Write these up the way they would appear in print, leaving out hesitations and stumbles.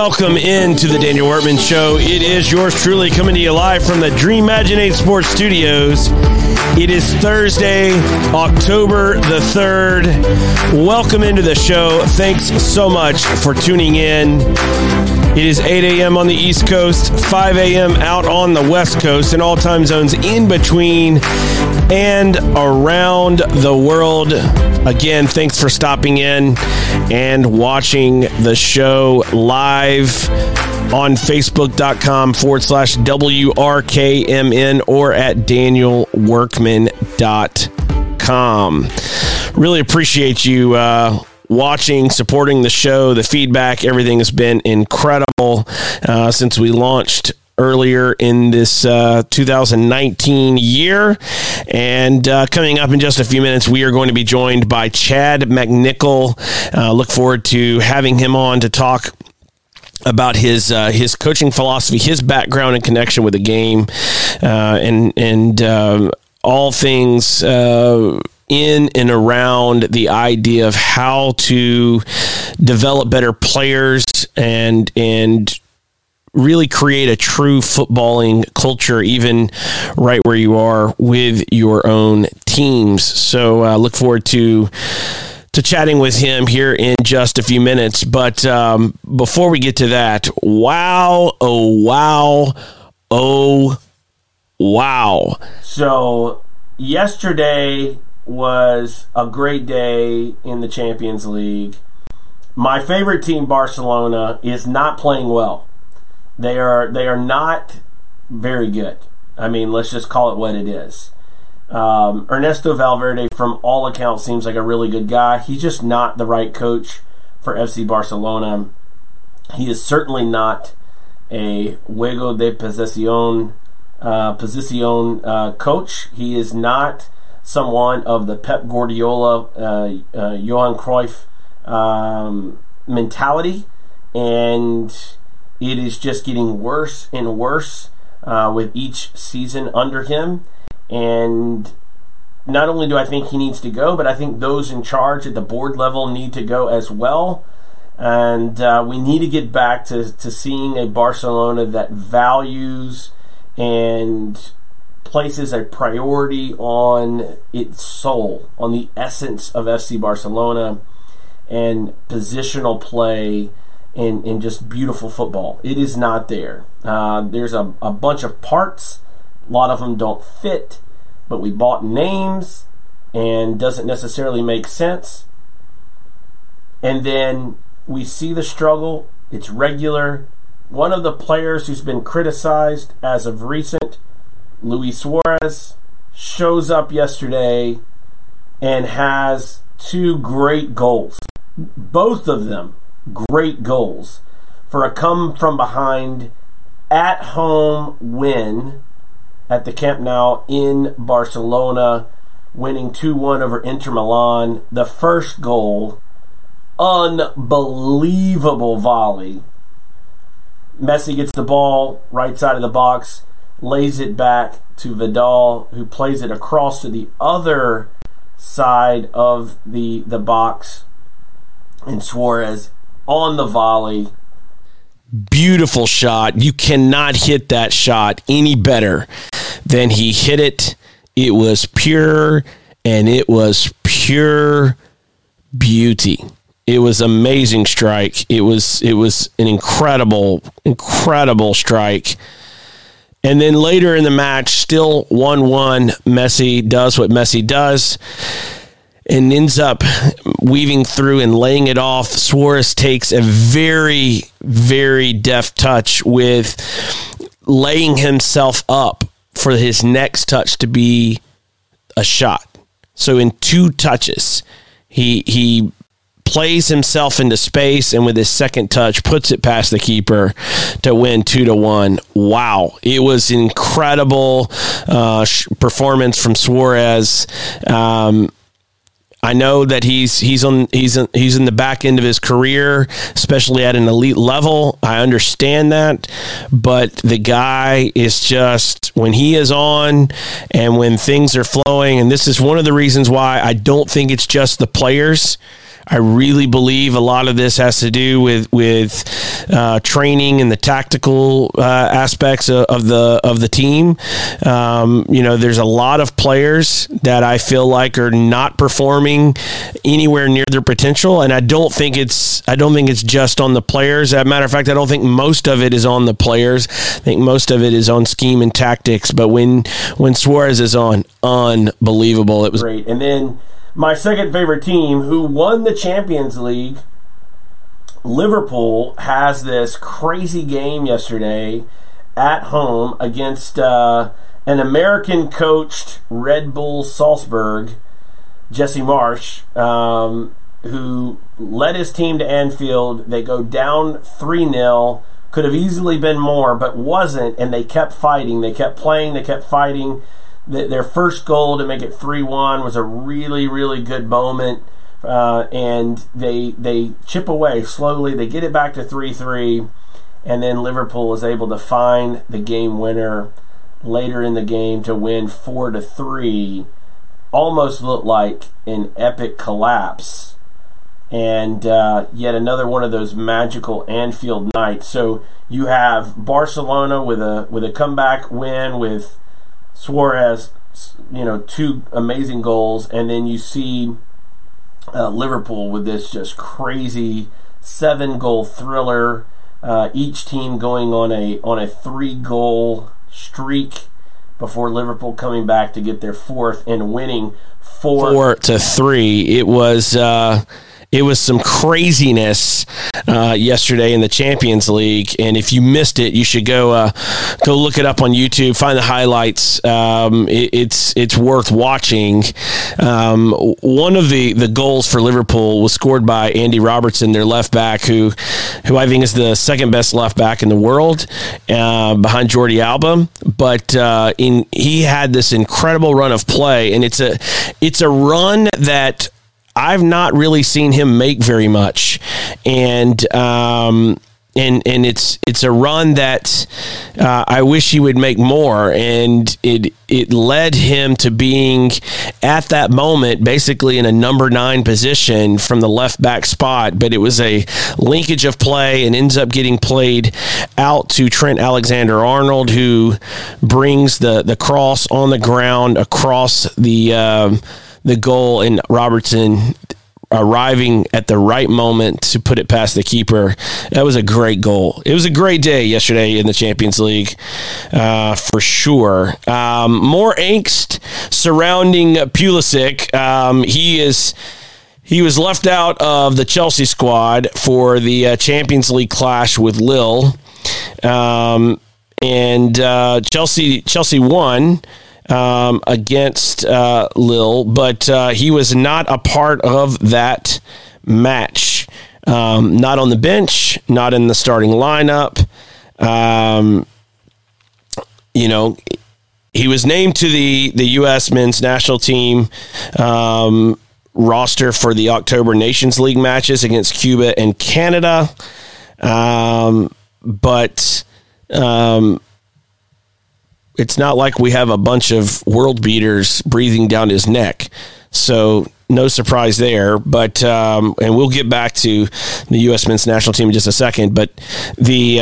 Welcome into the Daniel Workman Show. It is yours truly coming to you live from the Dream Sports Studios. It is Thursday, October the 3rd. Welcome into the show. Thanks so much for tuning in. It is 8 a.m. on the East Coast, 5 a.m. out on the West Coast, and all time zones in between and around the world. Again, thanks for stopping in and watching the show live on Facebook.com/WRKMN or at DanielWorkman.com. Really appreciate you watching, supporting the show, the feedback. Everything has been incredible since we launched earlier in this 2019 year. And coming up in just a few minutes, we are going to be joined by Chad McNichol. Look forward to having him on to talk about his coaching philosophy, his background and connection with the game, and all things in and around the idea of how to develop better players and really create a true footballing culture, even right where you are with your own teams. So look forward to chatting with him here in just a few minutes. But before we get to that, wow. So yesterday was a great day in the Champions League. My favorite team, Barcelona, is not playing well. They are not very good. I mean, let's just call it what it is. Ernesto Valverde, from all accounts, seems like a really good guy. He's just not the right coach for FC Barcelona. He is certainly not a juego de posición coach. He is not someone of the Pep Guardiola, Johan Cruyff mentality, and it is just getting worse and worse with each season under him. And not only do I think he needs to go, but I think those in charge at the board level need to go as well. And we need to get back to seeing a Barcelona that values and places a priority on its soul, on the essence of FC Barcelona and positional play and just beautiful football. It is not there. There's a bunch of parts. A lot of them don't fit, but we bought names and doesn't necessarily make sense. And then we see the struggle. It's regular. One of the players who's been criticized as of recent, Luis Suarez, shows up yesterday and has two great goals. Both of them great goals for a come-from-behind at-home win at the Camp Nou in Barcelona, winning 2-1 over Inter Milan. The first goal, unbelievable volley. Messi gets the ball right side of the box, lays it back to Vidal, who plays it across to the other side of the box, and Suarez on the volley. Beautiful shot. You cannot hit that shot any better than he hit it. It was pure, and it was pure beauty. It was amazing strike. It was an incredible strike. And then later in the match, still 1-1, Messi does what Messi does and ends up weaving through and laying it off. Suarez takes a very, very deft touch with laying himself up for his next touch to be a shot. So in two touches, he plays himself into space, and with his second touch, puts it past the keeper to win 2-1. Wow. It was an incredible performance from Suarez. I know that he's in the back end of his career, especially at an elite level. I understand that, but the guy is just, when he is on and when things are flowing, and this is one of the reasons why I don't think it's just the players. I really believe a lot of this has to do with training and the tactical aspects of the team. There's a lot of players that I feel like are not performing anywhere near their potential, and I don't think it's just on the players. As a matter of fact, I don't think most of it is on the players. I think most of it is on scheme and tactics. But when Suarez is on, unbelievable. It was great. And then my second favorite team, who won the Champions League, Liverpool, has this crazy game yesterday at home against an American-coached Red Bull Salzburg, Jesse Marsch, who led his team to Anfield. They go down 3-0. Could have easily been more, but wasn't, and they kept fighting. They kept playing. They kept fighting. Their first goal to make it 3-1 was a really, really good moment, and they chip away slowly. They get it back to 3-3, and then Liverpool is able to find the game winner later in the game to win 4-3. Almost looked like an epic collapse, and yet another one of those magical Anfield nights. So you have Barcelona with a comeback win with Suarez, two amazing goals, and then you see Liverpool with this just crazy 7-goal thriller. Each team going on a 3-goal streak before Liverpool coming back to get their fourth and winning 4-3. It was some craziness yesterday in the Champions League, and if you missed it, you should go look it up on YouTube. Find the highlights. It's worth watching. One of the goals for Liverpool was scored by Andy Robertson, their left back, who I think is the second best left back in the world, behind Jordi Alba. But he had this incredible run of play, and it's a run that I've not really seen him make very much, and it's a run that I wish he would make more, and it led him to being at that moment basically in a number 9 position from the left back spot, but it was a linkage of play and ends up getting played out to Trent Alexander-Arnold, who brings the cross on the ground across the goal, and Robertson arriving at the right moment to put it past the keeper. That was a great goal. It was a great day yesterday in the Champions League, for sure. More angst surrounding Pulisic. He was left out of the Chelsea squad for the Champions League clash with Lille, and Chelsea won against Lille, but he was not a part of that match. Not on the bench, not in the starting lineup. He was named to the U.S. men's national team roster for the October Nations League matches against Cuba and Canada, but it's not like we have a bunch of world beaters breathing down his neck. So no surprise there. But and we'll get back to the U.S. men's national team in just a second. But the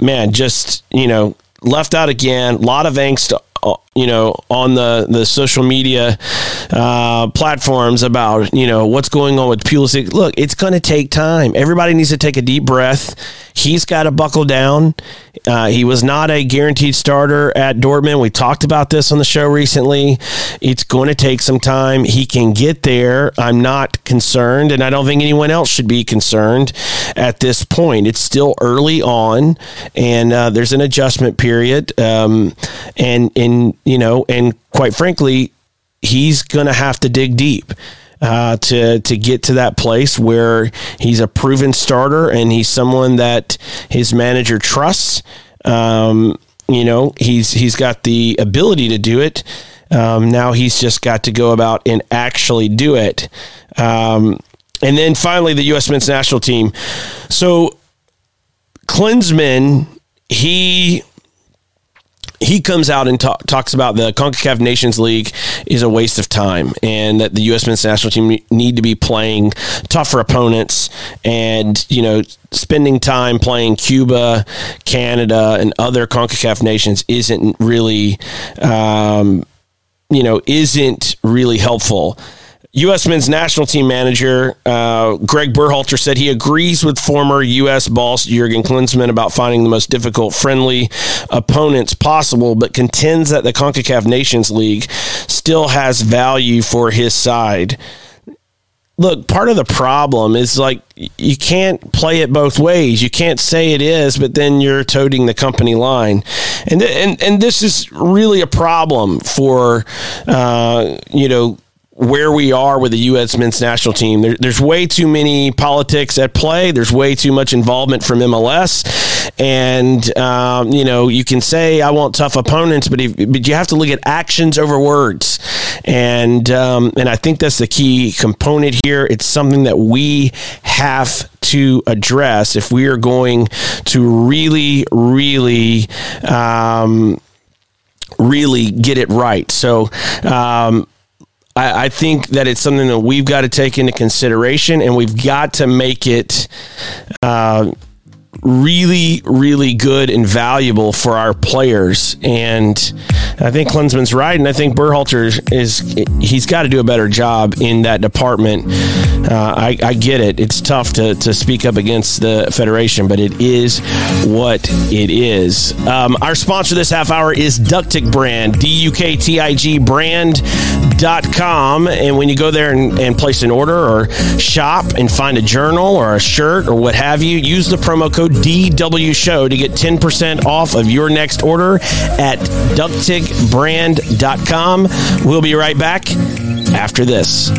left out again. A lot of angst, on the social media platforms about, what's going on with Pulisic. Look, it's going to take time. Everybody needs to take a deep breath. He's got to buckle down. He was not a guaranteed starter at Dortmund. We talked about this on the show recently. It's going to take some time. He can get there. I'm not concerned, and I don't think anyone else should be concerned at this point. It's still early on, and there's an adjustment period. And quite frankly, he's going to have to dig deep to get to that place where he's a proven starter and he's someone that his manager trusts. He's got the ability to do it. Now he's just got to go about and actually do it. And then finally, the U.S. men's national team. So Klinsmann, he he comes out and talks about the CONCACAF Nations League is a waste of time, and that the U.S. men's national team need to be playing tougher opponents, and spending time playing Cuba, Canada, and other CONCACAF nations isn't really helpful. U.S. men's national team manager Greg Berhalter said he agrees with former U.S. boss Jurgen Klinsmann about finding the most difficult friendly opponents possible, but contends that the CONCACAF Nations League still has value for his side. Look, part of the problem is you can't play it both ways. You can't say it is, but then you're toting the company line, and this is really a problem for where we are with the U.S. men's national team. There's way too many politics at play. There's way too much involvement from MLS. And, you can say, I want tough opponents, but you have to look at actions over words. And I think that's the key component here. It's something that we have to address if we are going to really get it right. So, I think that it's something that we've got to take into consideration, and we've got to make it really, really good and valuable for our players. And I think Klinsmann's right, and I think Berhalter he's got to do a better job in that department. I get it. It's tough to speak up against the Federation, but it is what it is. Our sponsor this half hour is Ductig Brand, DUKTIG brand.com. And when you go there and place an order or shop and find a journal or a shirt or what have you, use the promo code DWShow to get 10% off of your next order at ductigbrand.com. We'll be right back after this.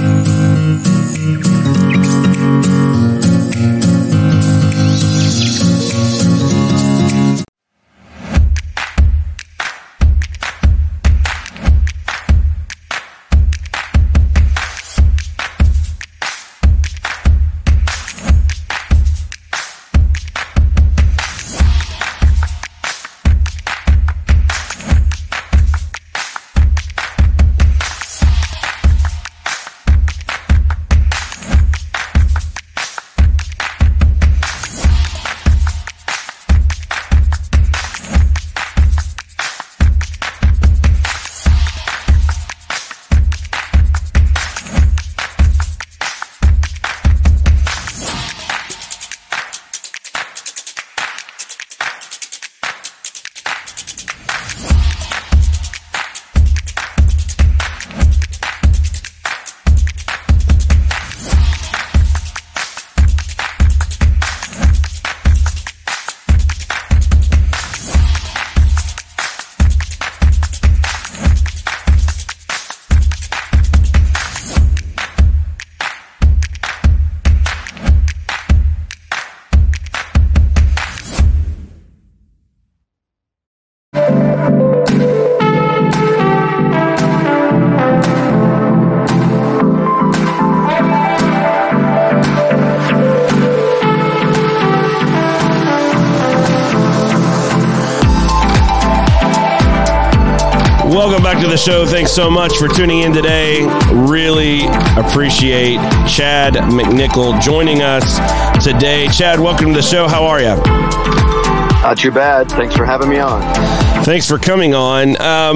Welcome back to the show. Thanks so much for tuning in today. Really appreciate Chad McNichol joining us today. Chad, welcome to the show. How are you? Not too bad. Thanks for having me on. Thanks for coming on.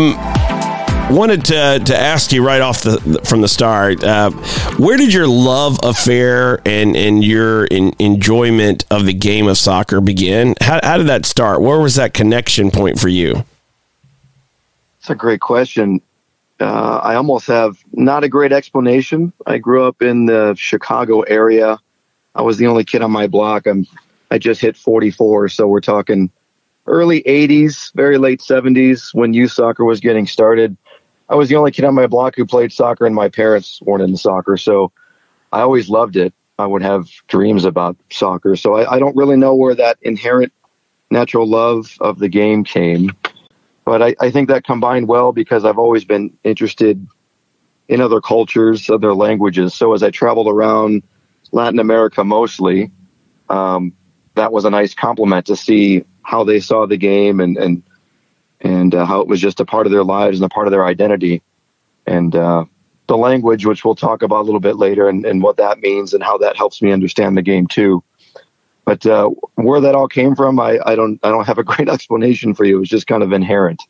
Wanted to ask you right off from the start, where did your love affair and your enjoyment of the game of soccer begin? How did that start? Where was that connection point for you? That's a great question. I almost have not a great explanation. I grew up in the Chicago area. I was the only kid on my block. I just hit 44, so we're talking early 80s, very late 70s when youth soccer was getting started. I was the only kid on my block who played soccer, and my parents weren't into soccer, so I always loved it. I would have dreams about soccer, so I don't really know where that inherent natural love of the game came. But I think that combined well because I've always been interested in other cultures, other languages. So as I traveled around Latin America mostly, that was a nice compliment to see how they saw the game and and how it was just a part of their lives and a part of their identity. And the language, which we'll talk about a little bit later, and what that means and how that helps me understand the game too. But where that all came from, I don't have a great explanation for you. It was just kind of inherent.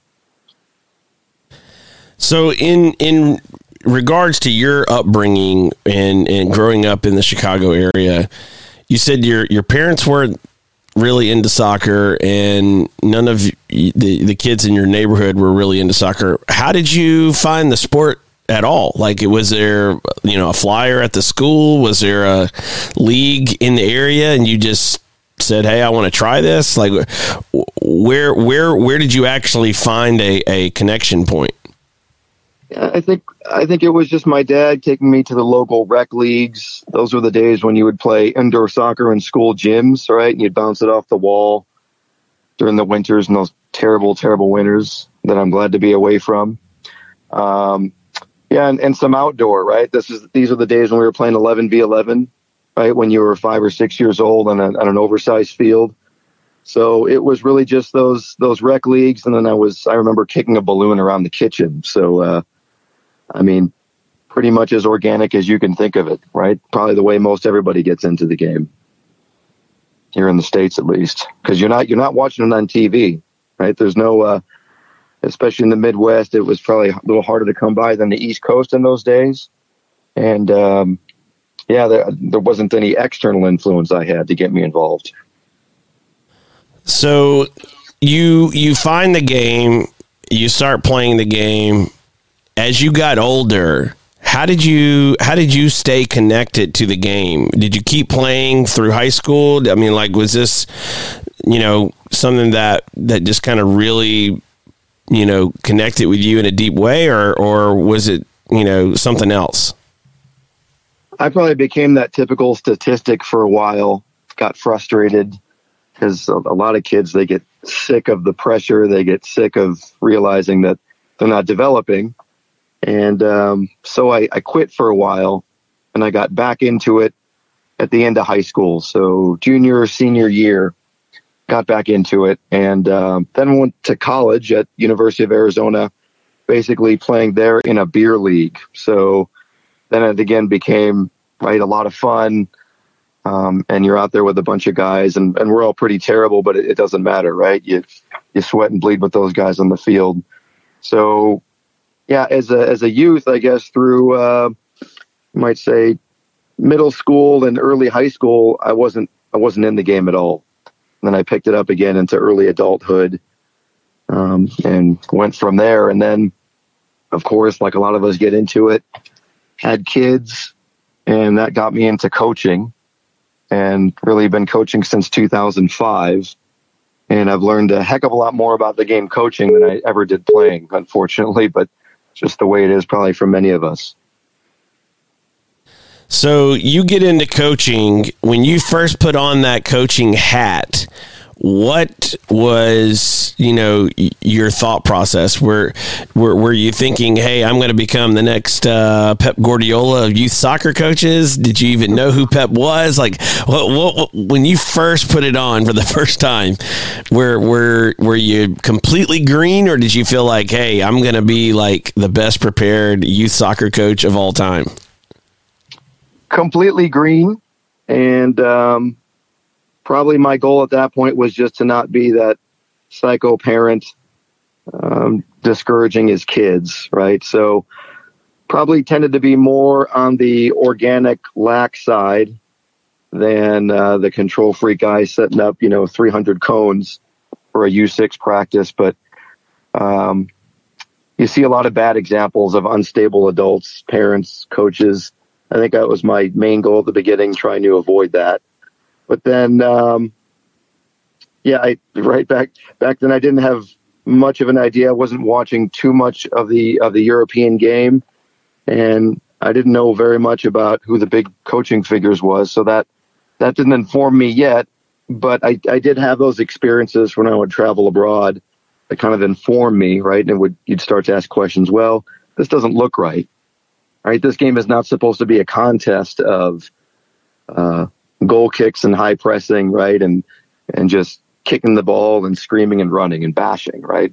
So in regards to your upbringing and growing up in the Chicago area, you said your parents weren't really into soccer, and none of the kids in your neighborhood were really into soccer. How did you find the sport at all? Like, was there, a flyer at the school? Was there a league in the area and you just said, hey, I want to try this? Like, where did you actually find a connection point? I think it was just my dad taking me to the local rec leagues. Those were the days when you would play indoor soccer in school gyms, right? And you'd bounce it off the wall during the winters and those terrible, terrible winters that I'm glad to be away from. And some outdoor, right? These are the days when we were playing 11v11, right? When you were 5 or 6 years old on an oversized field. So it was really just those rec leagues. And then I remember kicking a balloon around the kitchen. So, pretty much as organic as you can think of it, right? Probably the way most everybody gets into the game here in the States, at least, because you're not watching it on TV, right? There's no, especially in the Midwest, it was probably a little harder to come by than the East Coast in those days. And, there wasn't any external influence I had to get me involved. So you find the game, you start playing the game. As you got older, how did you stay connected to the game? Did you keep playing through high school? I mean, like, was this, something that just kind of really, connected with you in a deep way, or was it, something else? I probably became that typical statistic for a while, got frustrated because a lot of kids, they get sick of the pressure. They get sick of realizing that they're not developing. And so I quit for a while, and I got back into it at the end of high school. So junior or senior year, got back into it. And then went to college at University of Arizona, basically playing there in a beer league. So then it again became, right, a lot of fun. And you're out there with a bunch of guys, and we're all pretty terrible, but it doesn't matter, right? You sweat and bleed with those guys on the field. So, yeah, as a youth, I guess through, you might say, middle school and early high school, I wasn't in the game at all. And then I picked it up again into early adulthood, and went from there. And then, of course, like a lot of us get into it, had kids, and that got me into coaching, and really been coaching since 2005. And I've learned a heck of a lot more about the game coaching than I ever did playing, unfortunately, but just the way it is probably for many of us. So you get into coaching. When you first put on that coaching hat, what was, your thought process? Were you thinking, hey, I'm going to become the next Pep Guardiola of youth soccer coaches? Did you even know who Pep was? Like, what when you first put it on for the first time, were you completely green, or did you feel like, hey, I'm going to be like the best prepared youth soccer coach of all time? Completely green. And probably my goal at that point was just to not be that psycho parent discouraging his kids, right? So probably tended to be more on the organic lax side than the control freak guy setting up, 300 cones for a U6 practice. But you see a lot of bad examples of unstable adults, parents, coaches. I think that was my main goal at the beginning, trying to avoid that. But then, back then I didn't have much of an idea. I wasn't watching too much of the European game, and I didn't know very much about who the big coaching figures was. So that didn't inform me yet, but I did have those experiences when I would travel abroad that kind of informed me, right? And you'd start to ask questions. Well, this doesn't look right. Right? This game is not supposed to be a contest of, goal kicks and high pressing, right? And just kicking the ball and screaming and running and bashing, right?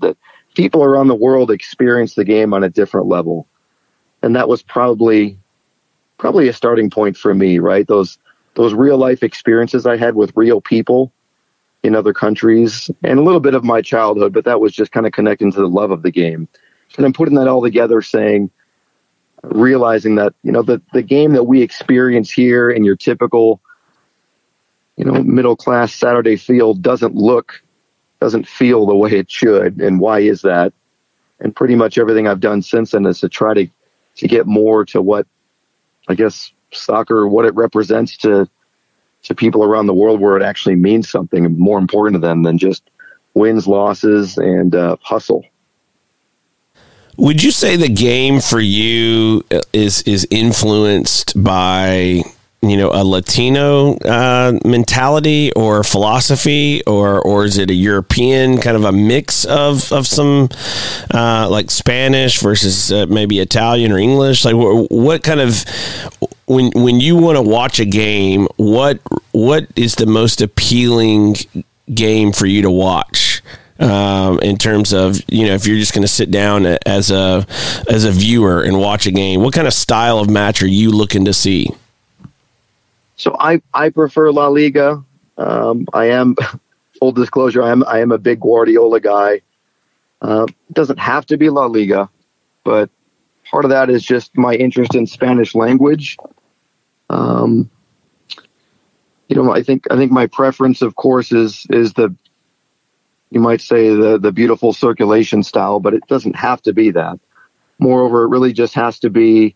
people around the world experience the game on a different level. And that was probably a starting point for me, right? Those real life experiences I had with real people in other countries, and a little bit of my childhood, but that was just kind of connecting to the love of the game. And I'm putting that all together, realizing that, the game that we experience here in your typical, middle class Saturday field doesn't feel the way it should. And why is that? And pretty much everything I've done since then is to try to get more to what, I guess, soccer, what it represents to people around the world, where it actually means something more important to them than just wins, losses, and hustle. Would you say the game for you is influenced by, a Latino mentality or philosophy, or is it a European kind of a mix of some like Spanish versus maybe Italian or English? Like what kind of, when you want to watch a game, what is the most appealing game for you to watch? In terms of, if you're just going to sit down as a viewer and watch a game, what kind of style of match are you looking to see? So I prefer La Liga. I am, full disclosure, I am a big Guardiola guy. It doesn't have to be La Liga, but part of that is just my interest in Spanish language. I think my preference, of course, is the, you might say, the beautiful circulation style, but it doesn't have to be that. Moreover, it really just has to be,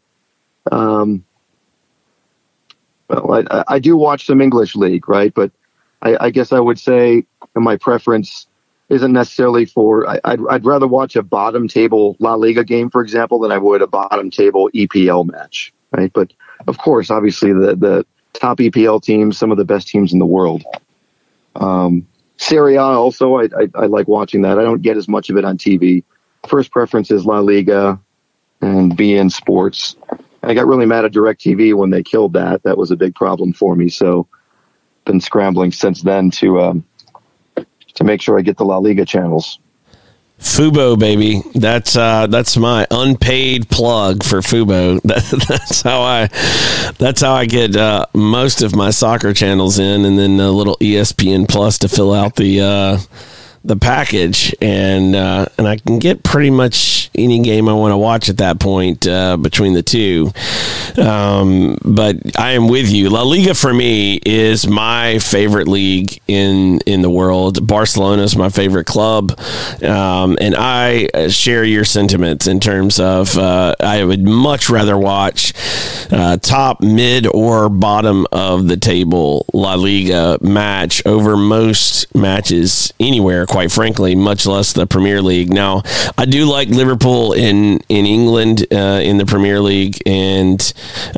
I do watch some English league, right? But I guess I would say my preference isn't necessarily for, I'd rather watch a bottom table La Liga game, for example, than I would a bottom table EPL match, right? But of course, obviously the top EPL teams, some of the best teams in the world. Serie A also, I like watching that. I don't get as much of it on TV. First preference is La Liga and beIN Sports. I got really mad at DirecTV when they killed that. That was a big problem for me. So been scrambling since then to make sure I get the La Liga channels. Fubo, baby. That's my unpaid plug for Fubo. That's how I get most of my soccer channels in, and then a little ESPN Plus to fill out the package, and I can get pretty much any game I want to watch at that point between the two. But I am with you. La Liga for me is my favorite league in the world. Barcelona is my favorite club, and I share your sentiments in terms of I would much rather watch top, mid, or bottom of the table La Liga match over most matches anywhere, quite frankly, much less the Premier League. Now, I do like Liverpool in England in the Premier League, and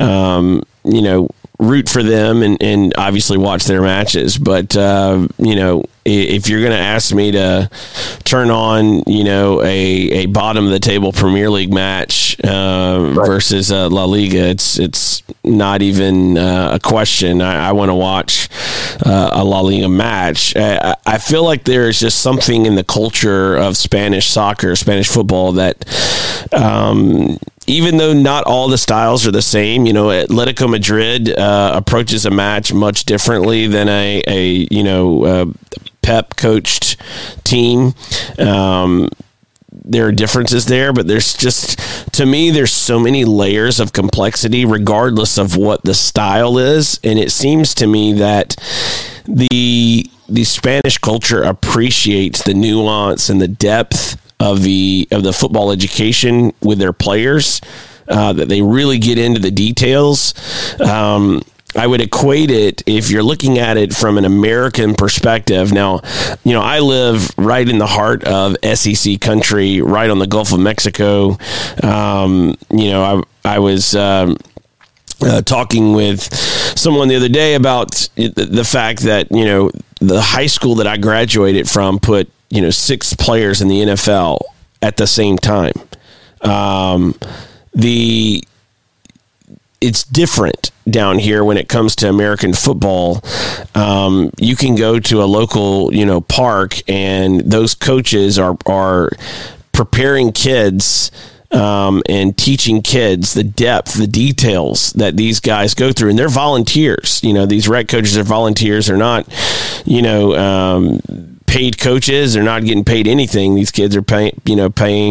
root for them and obviously watch their matches. But if you're going to ask me to turn on a bottom of the table Premier League match versus La Liga, it's not even a question. I want to watch a La Liga match. I feel like there is just something in the culture of Spanish soccer, Spanish football, that even though not all the styles are the same, Atletico Madrid approaches a match much differently than a Pep coached team. There are differences there, but there's just, to me, there's so many layers of complexity regardless of what the style is. And it seems to me that the Spanish culture appreciates the nuance and the depth of the football education with their players, that they really get into the details. I would equate it, if you're looking at it from an American perspective. Now, I live right in the heart of SEC country, right on the Gulf of Mexico. I was talking with someone the other day about the fact that, the high school that I graduated from put, 6 players in the NFL at the same time. It's different down here when it comes to American football. You can go to a local, park, and those coaches are preparing kids and teaching kids the depth, the details that these guys go through. And they're volunteers. These rec coaches are volunteers. They're not, paid coaches. They're not getting paid anything. These kids are paying $75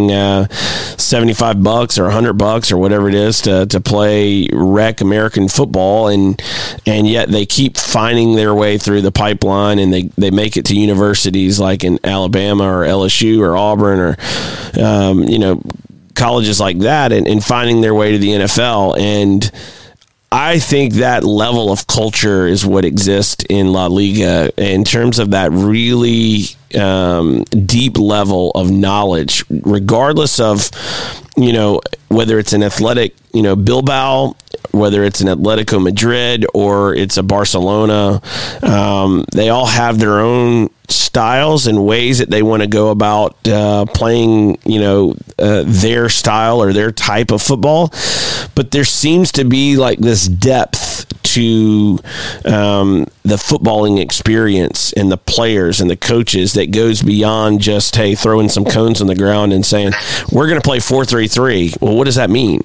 or $100 or whatever it is to play rec American football. And yet they keep finding their way through the pipeline, and they make it to universities like in Alabama or LSU or Auburn or, colleges like that, and finding their way to the NFL. And I think that level of culture is what exists in La Liga in terms of that really deep level of knowledge, regardless of, whether it's an athletic, Bilbao, whether it's an Atletico Madrid or it's a Barcelona. They all have their own styles and ways that they want to go about playing, their style or their type of football. But there seems to be like this depth to the footballing experience and the players and the coaches that goes beyond just, hey, throwing some cones on the ground and saying, we're going to play 4-3-3. Well, what does that mean?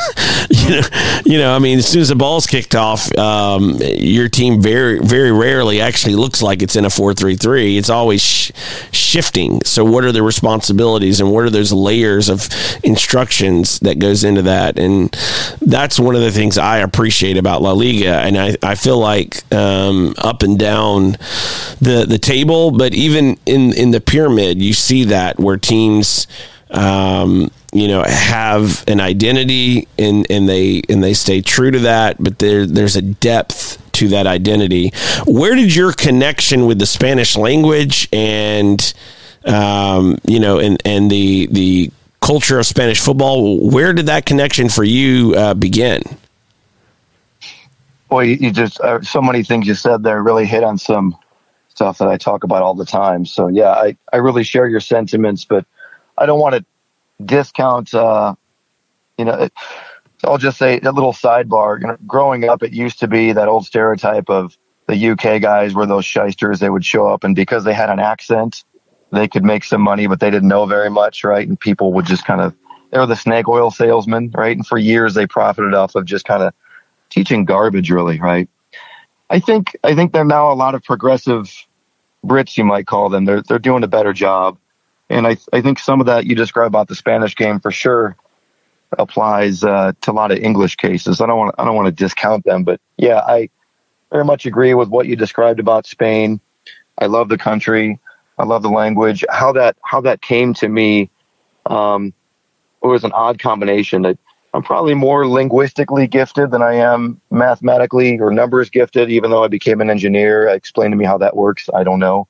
As soon as the ball's kicked off, your team very, very rarely actually looks like it's in a 4-3-3. It's always shifting. So what are the responsibilities and what are those layers of instructions that goes into that? And that's one of the things I appreciate about La Liga. And I feel like up and down the table, but even in the pyramid, you see that where teams have an identity and they stay true to that, but there's a depth to that identity. Where did your connection with the Spanish language and the culture of Spanish football, where did that connection for you begin? Well, you just so many things you said there really hit on some stuff that I talk about all the time. So yeah, I really share your sentiments, but I don't want to discount, I'll just say a little sidebar. Growing up, it used to be that old stereotype of the UK guys were those shysters. They would show up, and because they had an accent, they could make some money, but they didn't know very much, right? And people would just they were the snake oil salesmen, right? And for years, they profited off of just kind of teaching garbage, really, right? I think there are now a lot of progressive Brits, you might call them. They're doing a better job. And I think some of that you described about the Spanish game for sure applies to a lot of English cases. I don't want to discount them, but yeah, I very much agree with what you described about Spain. I love the country. I love the language. How that came to me, it was an odd combination. I'm probably more linguistically gifted than I am mathematically or numbers gifted, even though I became an engineer. Explain to me how that works. I don't know.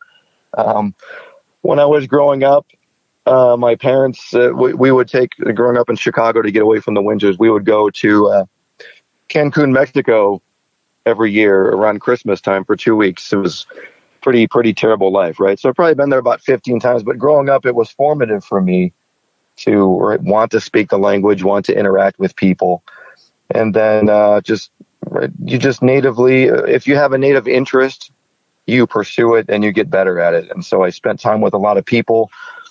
When I was growing up, my parents, we would growing up in Chicago to get away from the winters, we would go to Cancun, Mexico every year around Christmas time for 2 weeks. It was pretty terrible life, right? So I've probably been there about 15 times, but growing up, it was formative for me to want to speak the language, want to interact with people. And then you just natively, if you have a native interest, you pursue it and you get better at it. And so I spent time with a lot of people.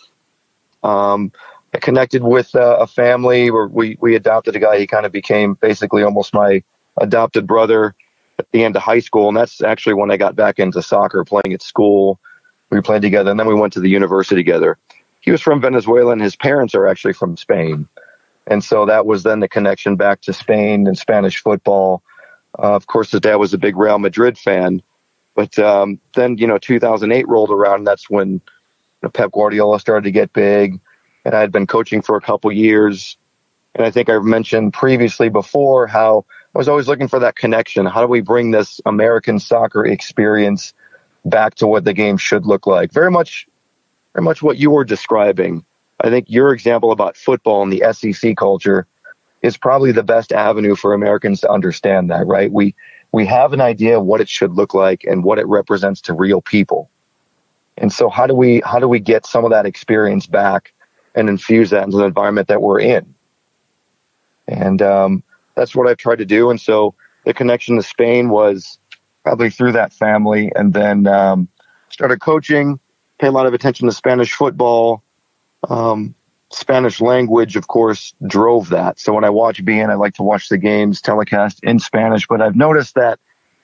I connected with a family where we adopted a guy. He kind of became basically almost my adopted brother at the end of high school. And that's actually when I got back into soccer, playing at school. We played together, and then we went to the university together. He was from Venezuela, and his parents are actually from Spain. And so that was then the connection back to Spain and Spanish football. Of course, his dad was a big Real Madrid fan. But then, 2008 rolled around, and that's when Pep Guardiola started to get big. And I had been coaching for a couple years. And I think I've mentioned previously before how I was always looking for that connection. How do we bring this American soccer experience back to what the game should look like? Very much what you were describing. I think your example about football and the SEC culture is probably the best avenue for Americans to understand that, right? We have an idea of what it should look like and what it represents to real people. And so how do we get some of that experience back and infuse that into the environment that we're in? And that's what I've tried to do. And so the connection to Spain was probably through that family. And then started coaching, pay a lot of attention to Spanish football, Spanish language, of course, drove that. So when I watch BN, I like to watch the games telecast in Spanish. But I've noticed that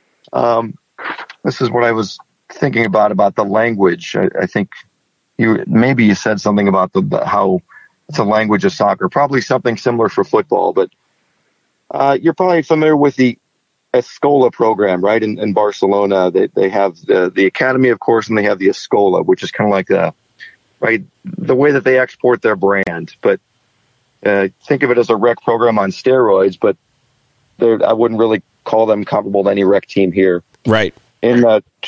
this is what I was thinking about the language. I think you said something about how it's a language of soccer, probably something similar for football. But you're probably familiar with the Escola program, right? In Barcelona, they have the academy, of course, and they have the Escola, which is kind of like the way that they export their brand. But think of it as a rec program on steroids, but I wouldn't really call them comparable to any rec team here. Right. In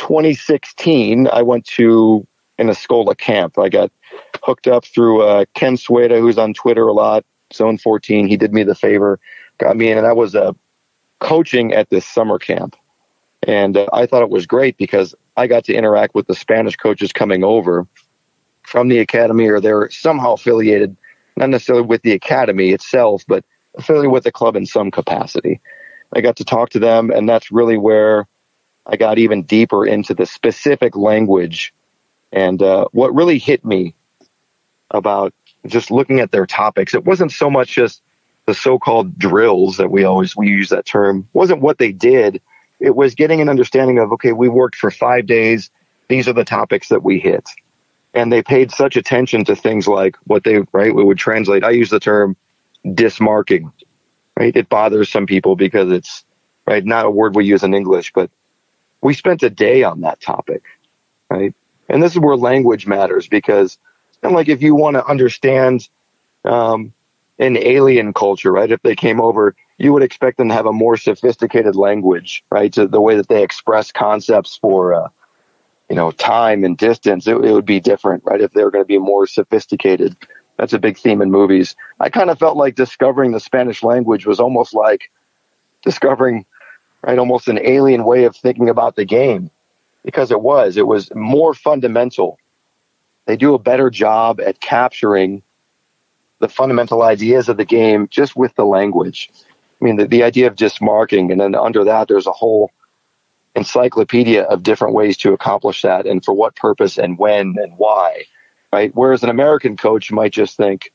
2016, I went to an Escola camp. I got hooked up through Ken Sueda, who's on Twitter a lot, Zone 14. He did me the favor, got me in, and I was coaching at this summer camp. And I thought it was great because I got to interact with the Spanish coaches coming over from the academy, or they're somehow affiliated, not necessarily with the academy itself, but affiliated with the club in some capacity. I got to talk to them, and that's really where I got even deeper into the specific language. And what really hit me about just looking at their topics, it wasn't so much just the so-called drills that we use that term, wasn't what they did. It was getting an understanding of, okay, we worked for 5 days. These are the topics that we hit. And they paid such attention to things like we would translate. I use the term dismarking, right? It bothers some people because it's not a word we use in English, but we spent a day on that topic, right? And this is where language matters, because if you want to understand an alien culture, right? If they came over, you would expect them to have a more sophisticated language, right? To the way that they express concepts for, time and distance, it would be different, right? If they were going to be more sophisticated. That's a big theme in movies. I kind of felt like discovering the Spanish language was almost like discovering, almost an alien way of thinking about the game, because it was more fundamental. They do a better job at capturing the fundamental ideas of the game just with the language. I mean, the idea of dismarking, and then under that, there's a whole encyclopedia of different ways to accomplish that, and for what purpose and when and why, right? Whereas an American coach might just think,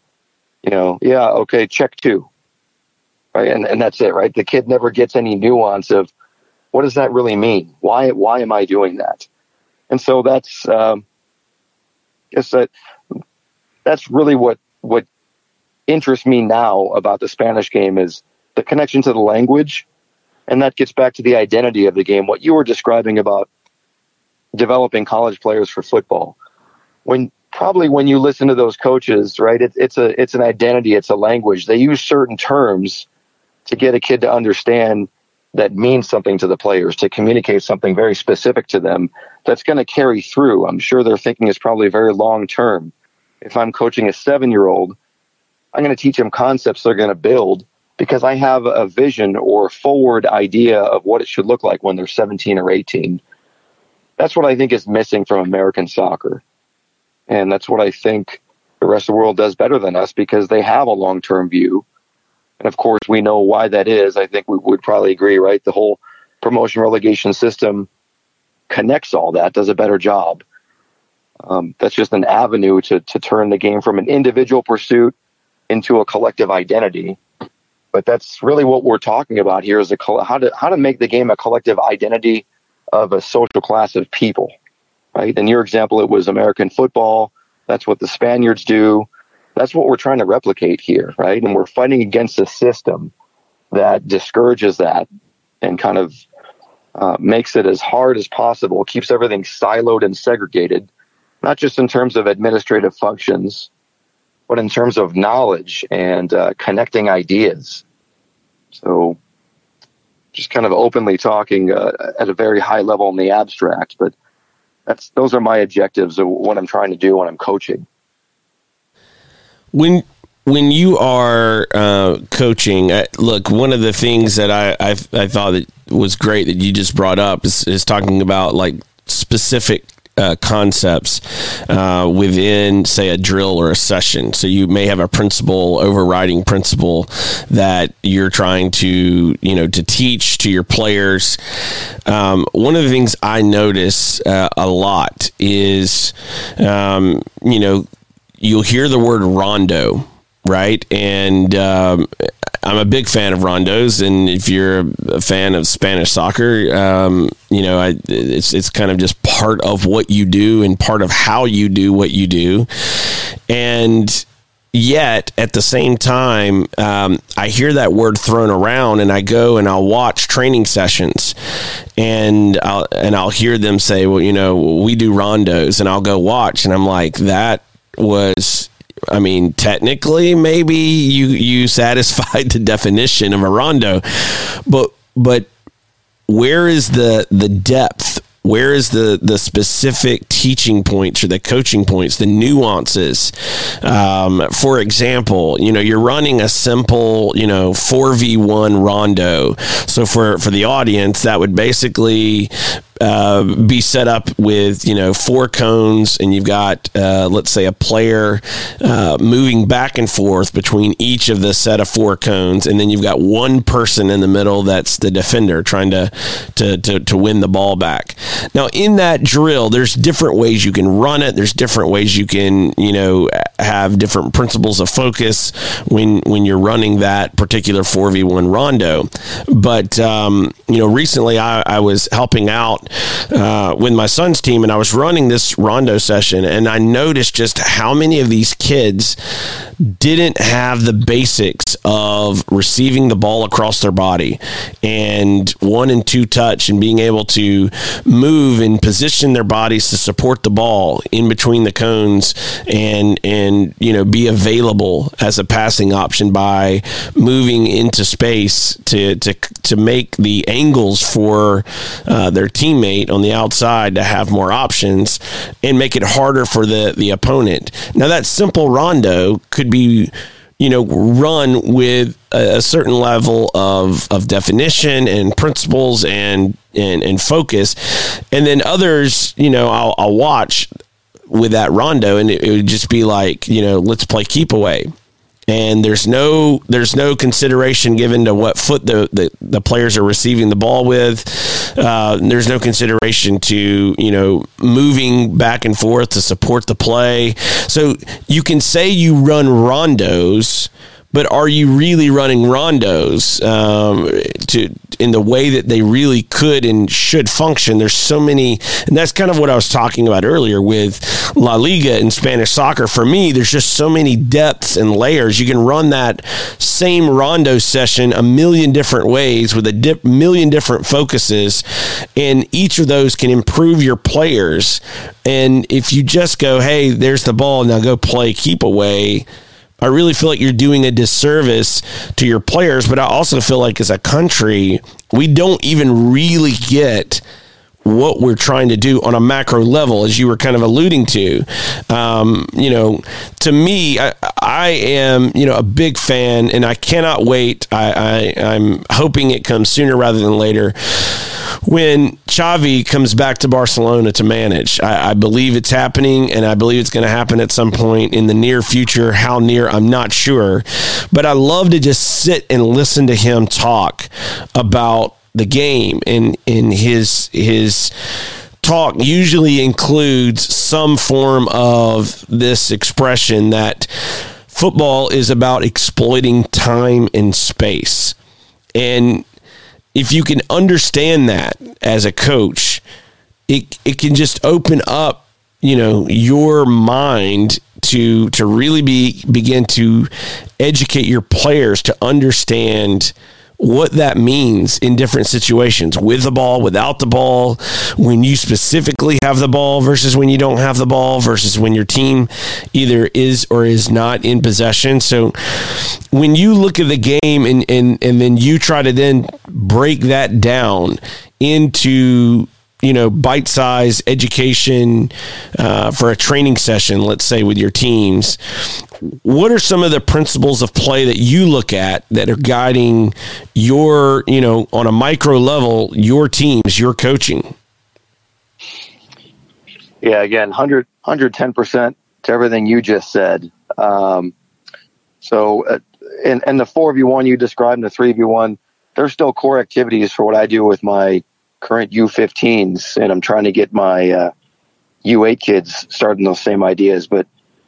okay, check two, right? And that's it, right? The kid never gets any nuance of what does that really mean? Why am I doing that? And so that's really what interests me now about the Spanish game is the connection to the language. And that gets back to the identity of the game, what you were describing about developing college players for football. When you listen to those coaches, right, it's an identity, it's a language. They use certain terms to get a kid to understand that means something to the players, to communicate something very specific to them that's going to carry through. I'm sure their thinking is probably very long term. If I'm coaching a 7-year-old, I'm going to teach them concepts they're going to build because I have a vision or forward idea of what it should look like when they're 17 or 18. That's what I think is missing from American soccer. And that's what I think the rest of the world does better than us, because they have a long-term view. And of course, we know why that is. I think we would probably agree, right? The whole promotion relegation system connects all that, does a better job. That's just an avenue to turn the game from an individual pursuit into a collective identity. But that's really what we're talking about here, is how to make the game a collective identity of a social class of people, right? In your example, it was American football. That's what the Spaniards do. That's what we're trying to replicate here, right? And we're fighting against a system that discourages that and kind of makes it as hard as possible, keeps everything siloed and segregated, not just in terms of administrative functions, but in terms of knowledge and connecting ideas. So just kind of openly talking at a very high level in the abstract, but those are my objectives of what I'm trying to do when I'm coaching. When you are coaching, look, one of the things that I thought that was great that you just brought up is talking about like specific concepts within, say, a drill or a session. So you may have a principle, overriding principle that you're trying to teach to your players. One of the things I notice a lot is, you'll hear the word rondo, right? And I'm a big fan of rondos, and if you're a fan of Spanish soccer, it's kind of just part of what you do and part of how you do what you do. And yet, at the same time, I hear that word thrown around, and I go and I'll watch training sessions, and I'll hear them say, well, we do rondos, and I'll go watch, and I'm like, that was, technically, maybe you satisfied the definition of a rondo, but where is the depth? Where is the specific teaching points or the coaching points, the nuances? For example, you're running a simple, 4v1 rondo. So for the audience, that would basically be set up with 4 cones, and you've got let's say a player moving back and forth between each of the set of 4 cones, and then you've got one person in the middle that's the defender trying to win the ball back. Now, in that drill, there's different ways you can run it. There's different ways you can have different principles of focus when you're running that particular 4v1 rondo. But recently I was helping out with my son's team, and I was running this rondo session, and I noticed just how many of these kids didn't have the basics of receiving the ball across their body and 1 and 2 touch, and being able to move and position their bodies to support the ball in between the cones, and be available as a passing option by moving into space to make the angles for their teammate on the outside to have more options and make it harder for the opponent. Now, that simple rondo could be run with a certain level of definition and principles and focus, and then others I'll watch with that rondo, and it would just be like, let's play keep away. And there's no consideration given to what foot the players are receiving the ball with. There's no consideration to moving back and forth to support the play. So you can say you run rondos, but are you really running rondos in the way that they really could and should function? There's so many, and that's kind of what I was talking about earlier with La Liga and Spanish soccer. For me, there's just so many depths and layers. You can run that same rondo session a million different ways with a million different focuses, and each of those can improve your players. And if you just go, hey, there's the ball, now go play keep away, I really feel like you're doing a disservice to your players. But I also feel like as a country, we don't even really get what we're trying to do on a macro level, as you were kind of alluding to. To me, I am, a big fan, and I cannot wait. I'm hoping it comes sooner rather than later, when Xavi comes back to Barcelona to manage. I believe it's happening, and I believe it's going to happen at some point in the near future. How near, I'm not sure. But I love to just sit and listen to him talk about the game, and his talk usually includes some form of this expression that football is about exploiting time and space. And if you can understand that as a coach, it can just open up, your mind to really begin to educate your players to understand what that means in different situations, with the ball, without the ball, when you specifically have the ball versus when you don't have the ball, versus when your team either is or is not in possession. So when you look at the game and then you try to then break that down into bite-sized education for a training session, let's say, with your teams, what are some of the principles of play that you look at that are guiding your, on a micro level, your teams, your coaching? Yeah, again, 110% to everything you just said. So in the 4v1 you described, and the 3v1, there's still core activities for what I do with my current U15s, and I'm trying to get my U8 kids starting those same ideas. But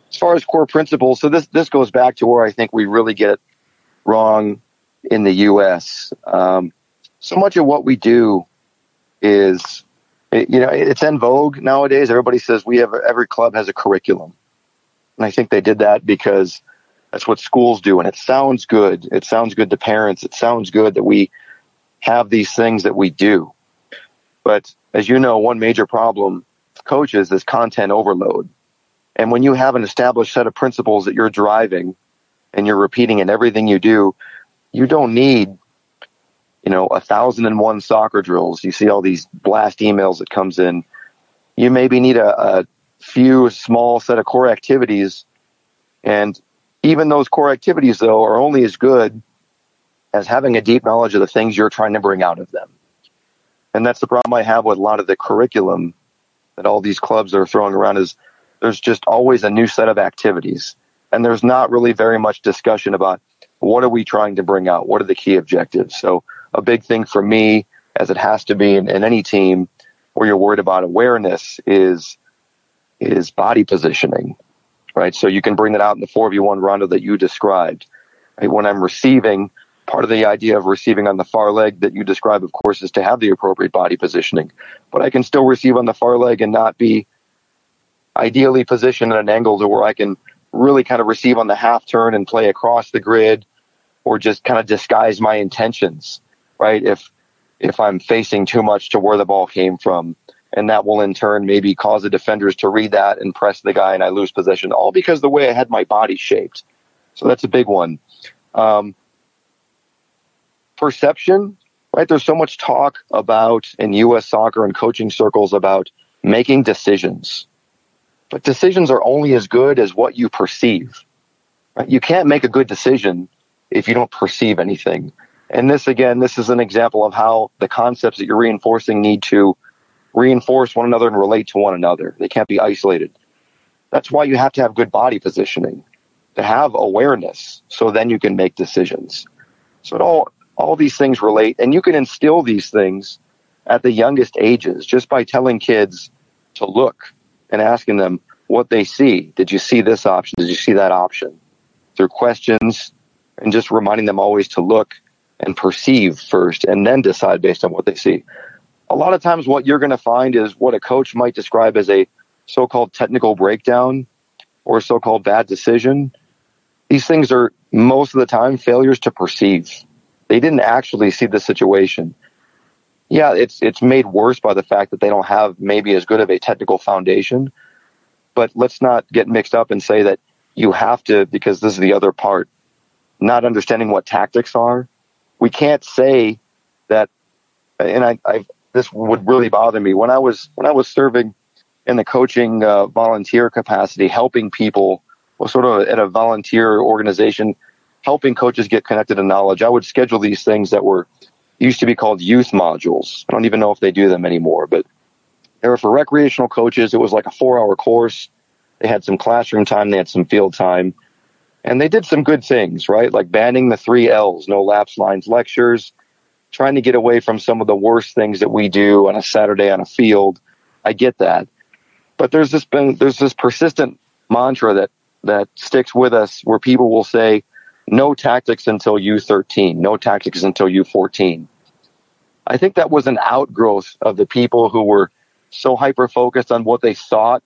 As far as core principles, so this goes back to where I think we really get it wrong in the U.S. So much of what we do is, it's en vogue nowadays. Everybody says every club has a curriculum. And I think they did that because that's what schools do. And it sounds good. It sounds good to parents. It sounds good that we have these things that we do. But as you know, one major problem with coaches is content overload. And when you have an established set of principles that you're driving and you're repeating in everything you do, you don't need 1,001 soccer drills. You see all these blast emails that comes in. You maybe need a few small set of core activities. And even those core activities, though, are only as good as having a deep knowledge of the things you're trying to bring out of them. And that's the problem I have with a lot of the curriculum that all these clubs are throwing around is there's just always a new set of activities. And there's not really very much discussion about what are we trying to bring out? What are the key objectives? So a big thing for me, as it has to be in any team where you're worried about awareness, is body positioning, right? So you can bring that out in the 4v1 rondo that you described. Right? When I'm receiving, part of the idea of receiving on the far leg that you describe, of course, is to have the appropriate body positioning. But I can still receive on the far leg and not be ideally positioned at an angle to where I can really kind of receive on the half turn and play across the grid, or just kind of disguise my intentions, right? If I'm facing too much to where the ball came from, and that will in turn maybe cause the defenders to read that and press the guy and I lose possession, all because of the way I had my body shaped. So that's a big one. Perception, right? There's so much talk about in U.S. soccer and coaching circles about making decisions. But decisions are only as good as what you perceive. Right? You can't make a good decision if you don't perceive anything. And this is an example of how the concepts that you're reinforcing need to reinforce one another and relate to one another. They can't be isolated. That's why you have to have good body positioning, to have awareness, so then you can make decisions. So all these things relate, and you can instill these things at the youngest ages just by telling kids to look and asking them what they see. Did you see this option? Did you see that option? Through questions, and just reminding them always to look and perceive first and then decide based on what they see. A lot of times what you're going to find is what a coach might describe as a so-called technical breakdown or a so-called bad decision. These things are most of the time failures to perceive. They didn't actually see the situation. Yeah, it's made worse by the fact that they don't have maybe as good of a technical foundation. But let's not get mixed up and say that you have to, because this is the other part, not understanding what tactics are. We can't say that, and this would really bother me. When I was serving in the coaching volunteer capacity, helping people, well, sort of at a volunteer organization, helping coaches get connected to knowledge, I would schedule these things that used to be called youth modules. I don't even know if they do them anymore, but they were for recreational coaches. It was like a 4-hour course. They had some classroom time. They had some field time. And they did some good things, right? Like banning the 3 L's, no lapse lines lectures, trying to get away from some of the worst things that we do on a Saturday on a field. I get that. But there's this persistent mantra that sticks with us where people will say, no tactics until U13, no tactics until U14. I think that was an outgrowth of the people who were so hyper-focused on what they thought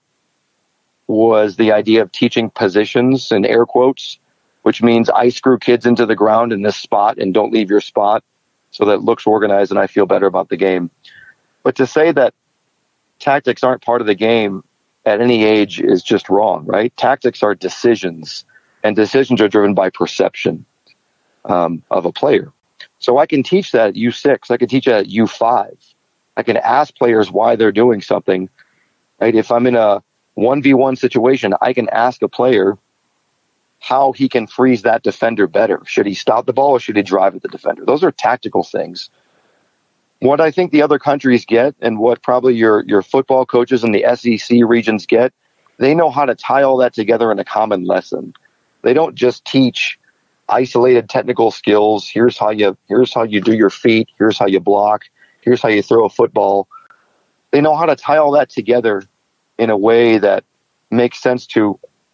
was the idea of teaching positions in air quotes, which means I screw kids into the ground in this spot and don't leave your spot so that it looks organized and I feel better about the game. But to say that tactics aren't part of the game at any age is just wrong, right? Tactics are decisions, and decisions are driven by perception of a player. So I can teach that at U6. I can teach that at U5. I can ask players why they're doing something. Right? If I'm in a 1v1 situation, I can ask a player how he can freeze that defender better. Should he stop the ball or should he drive at the defender? Those are tactical things. What I think the other countries get, and what probably your football coaches in the SEC regions get, they know how to tie all that together in a common lesson. They don't just teach isolated technical skills. Here's how you do your feet. Here's how you block. Here's how you throw a football. They know how to tie all that together in a way that makes sense to